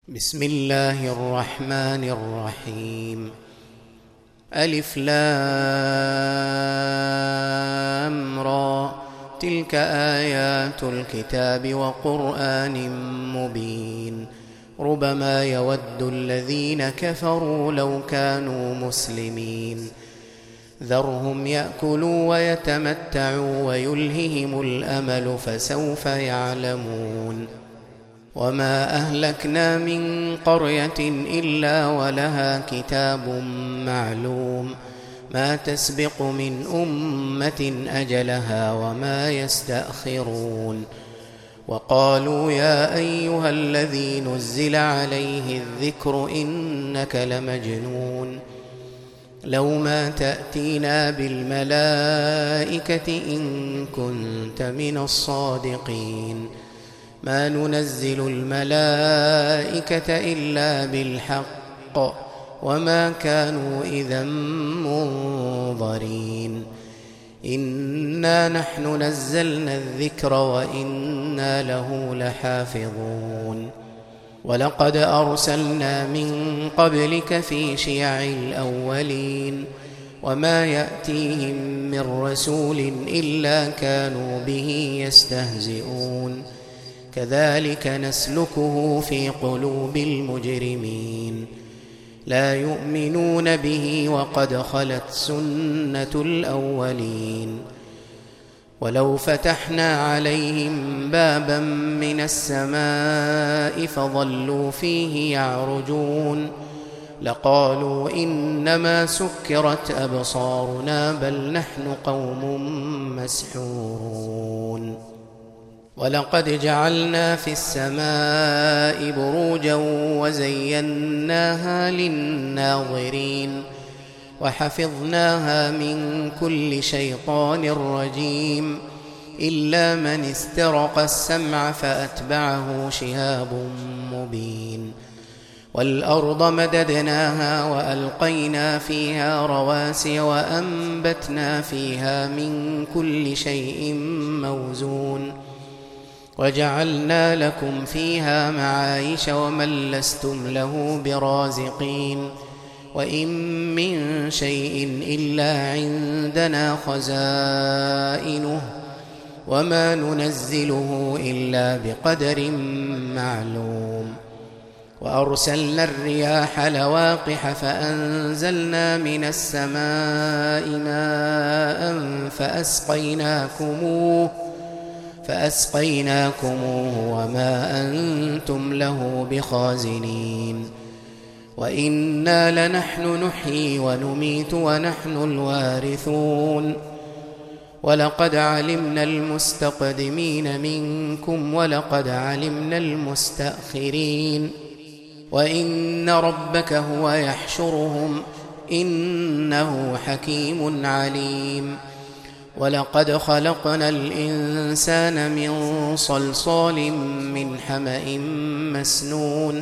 بسم الله الرحمن الرحيم. ألف لام را، تلك آيات الكتاب وقرآن مبين. ربما يود الذين كفروا لو كانوا مسلمين. ذرهم يأكلوا ويتمتعوا ويلههم الأمل فسوف يعلمون. وما أهلكنا من قرية إلا ولها كتاب معلوم، ما تسبق من أمة أجلها وما يستأخرون. وقالوا يا أيها الذي نزل عليه الذكر إنك لمجنون، لو ما تأتينا بالملائكة إن كنت من الصادقين. ما ننزل الملائكة إلا بالحق وما كانوا إذا منظرين. إنا نحن نزلنا الذكر وإنا له لحافظون. ولقد أرسلنا من قبلك في شيع الأولين، وما يأتيهم من رسول إلا كانوا به يستهزئون. كذلك نسلكه في قلوب المجرمين. لا يؤمنون به وقد خلت سنة الأولين. ولو فتحنا عليهم بابا من السماء فظلوا فيه يعرجون لقالوا إنما سكرت أبصارنا بل نحن قوم مسحورون. ولقد جعلنا في السماء بروجا وزيناها للناظرين وحفظناها من كل شيطان رجيم إلا من استرق السمع فأتبعه شهاب مبين. والأرض مددناها وألقينا فيها رواسي وأنبتنا فيها من كل شيء موزون وجعلنا لكم فيها معايش ومن لستم له برازقين. وإن من شيء إلا عندنا خزائنه وما ننزله إلا بقدر معلوم. وأرسلنا الرياح لواقح فأنزلنا من السماء ماء فأسقيناكموه وما أنتم له بخازنين. وإنا لنحن نحيي ونميت ونحن الوارثون. ولقد علمنا المستقدمين منكم ولقد علمنا المستأخرين. وإن ربك هو يحشرهم إنه حكيم عليم. ولقد خلقنا الإنسان من صلصال من حمأ مسنون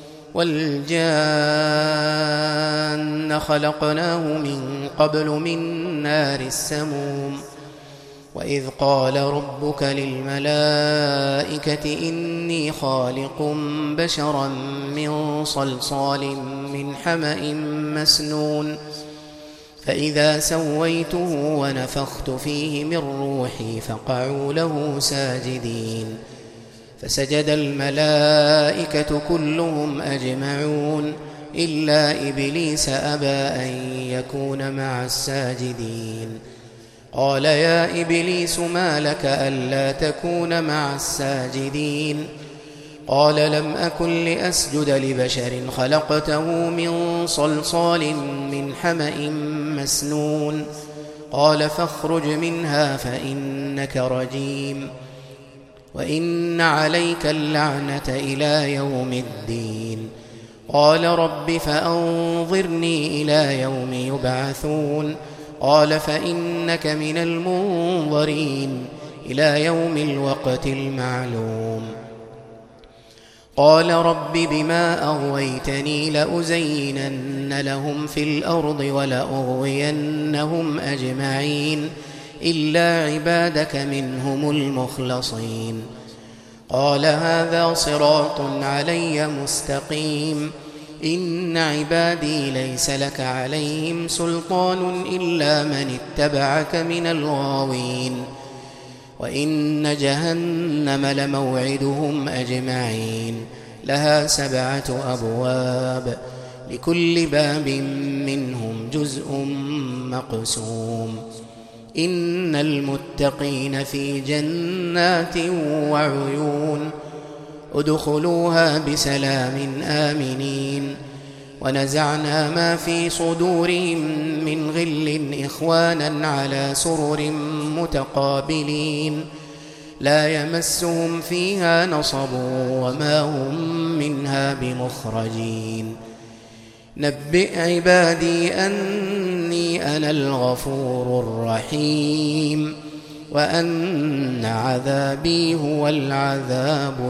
والجان خلقناه من قبل من نار السموم. وإذ قال ربك للملائكة إني خالق بشرا من صلصال من حمأ مسنون فإذا سويته ونفخت فيه من روحي فقعوا له ساجدين. فسجد الملائكة كلهم أجمعون إلا إبليس أبى أن يكون مع الساجدين. قال يا إبليس ما لك ألا تكون مع الساجدين؟ قال لم أكن لأسجد لبشر خلقته من صلصال من حمأ مسنون. قال فاخرج منها فإنك رجيم وإن عليك اللعنة إلى يوم الدين. قال رب فأنظرني إلى يوم يبعثون. قال فإنك من المنظرين إلى يوم الوقت المعلوم. قال رب بما أغويتني لأزينن لهم في الأرض ولأغوينهم أجمعين إلا عبادك منهم المخلصين. قال هذا صراط علي مستقيم إن عبادي ليس لك عليهم سلطان إلا من اتبعك من الغاوين وإن جهنم لموعدهم أجمعين لها 7 أبواب لكل باب منهم جزء مقسوم إن المتقين في جنات وعيون ادخلوها بسلام آمنين ونزعنا ما في صدورهم من غل إخوانا على سرر متقابلين لا يمسهم فيها نصب وما هم منها بمخرجين نبئ عبادي أني أنا الغفور الرحيم وأن عذابي هو العذاب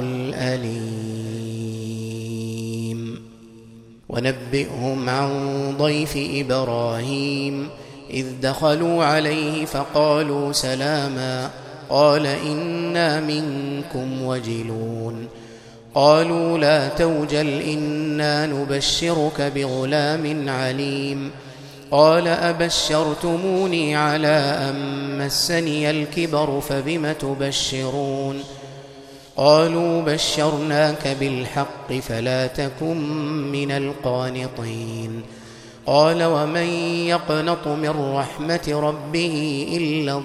الأليم ونبئهم عن ضيف إبراهيم إذ دخلوا عليه فقالوا سلاما قال إنا منكم وجلون قالوا لا توجل إنا نبشرك بغلام عليم قال أبشرتموني على أن مسني الكبر فبم تبشرون قالوا بشرناك بالحق فلا تكن من القانطين قال ومن يقنط من رحمة ربه إلا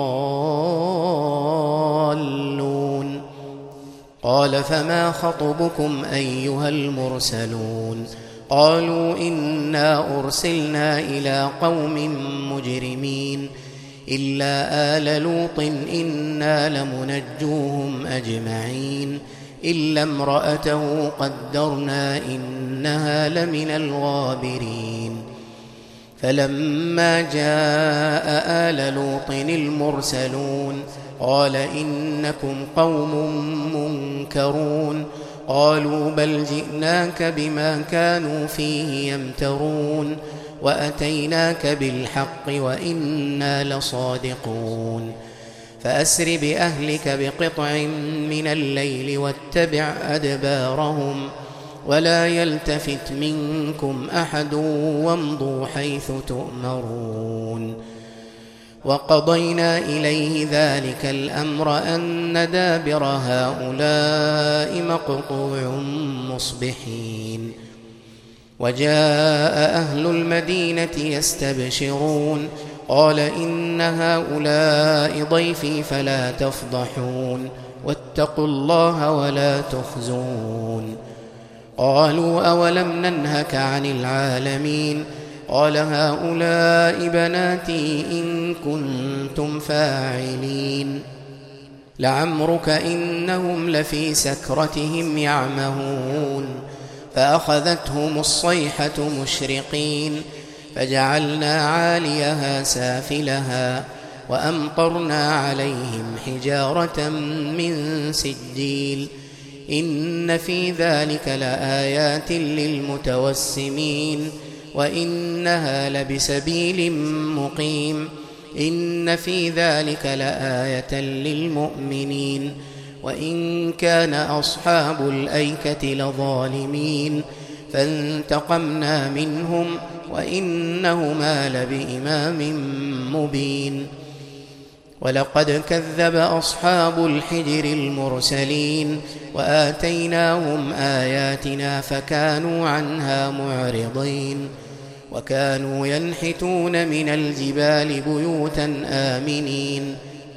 الضالون قال فما خطبكم أيها المرسلون قالوا إنا أرسلنا إلى قوم مجرمين إلا آل لوط إنا لمنجوهم أجمعين إلا امرأته قدرنا إنها لمن الغابرين فلما جاء آل لوط المرسلون قال إنكم قوم منكرون قالوا بل جئناك بما كانوا فيه يمترون وأتيناك بالحق وإنا لصادقون فأسر بأهلك بقطع من الليل واتبع أدبارهم ولا يلتفت منكم أحد وامضوا حيث تؤمرون وقضينا إليه ذلك الأمر أن دابر هؤلاء مقطوع مصبحين وجاء أهل المدينة يستبشرون قال إن هؤلاء ضيفي فلا تفضحون واتقوا الله ولا تخزون قالوا أولم ننهك عن العالمين قال هؤلاء بناتي إن كنتم فاعلين لعمرك إنهم لفي سكرتهم يعمهون فأخذتهم الصيحة مشرقين فجعلنا عاليها سافلها وأمطرنا عليهم حجارة من سجيل إن في ذلك لآيات للمتوسمين وإنها لبسبيل مقيم إن في ذلك لآية للمؤمنين وإن كان أصحاب الأيكة لظالمين فانتقمنا منهم وإنهما لبإمام مبين ولقد كذب أصحاب الحجر المرسلين وآتيناهم آياتنا فكانوا عنها معرضين وكانوا ينحتون من الجبال بيوتا آمنين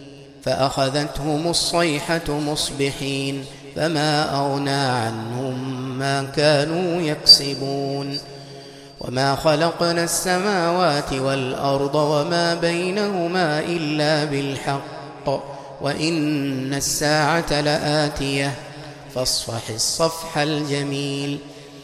فأخذتهم الصيحة مصبحين فما أغنى عنهم ما كانوا يكسبون وما خلقنا السماوات والأرض وما بينهما إلا بالحق وإن الساعة لآتية فاصفح الصفح الجميل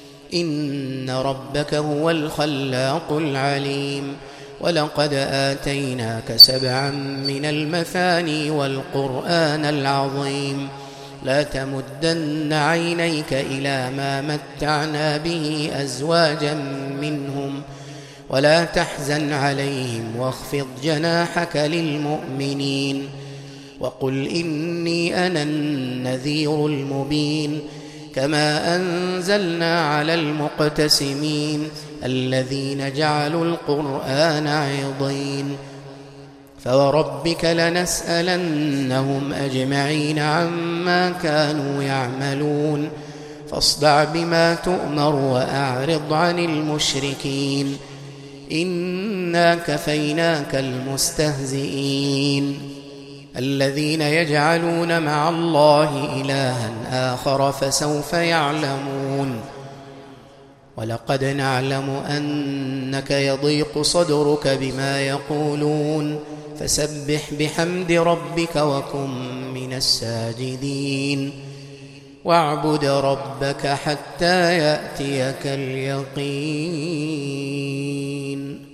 إن ربك هو الخلاق العليم ولقد آتيناك 7 من المثاني والقرآن العظيم لا تمدن عينيك إلى ما متعنا به أزواجا منهم ولا تحزن عليهم واخفض جناحك للمؤمنين وقل إني أنا النذير المبين كما أنزلنا على المقتسمين الذين جعلوا القرآن عضين فوربك لنسألنهم أجمعين عما كانوا يعملون فاصدع بما تؤمر وأعرض عن المشركين إنا كفيناك المستهزئين الذين يجعلون مع الله إلها آخر فسوف يعلمون ولقد نعلم أنك يضيق صدرك بما يقولون فسبح بحمد ربك وكن من الساجدين واعبد ربك حتى يأتيك اليقين.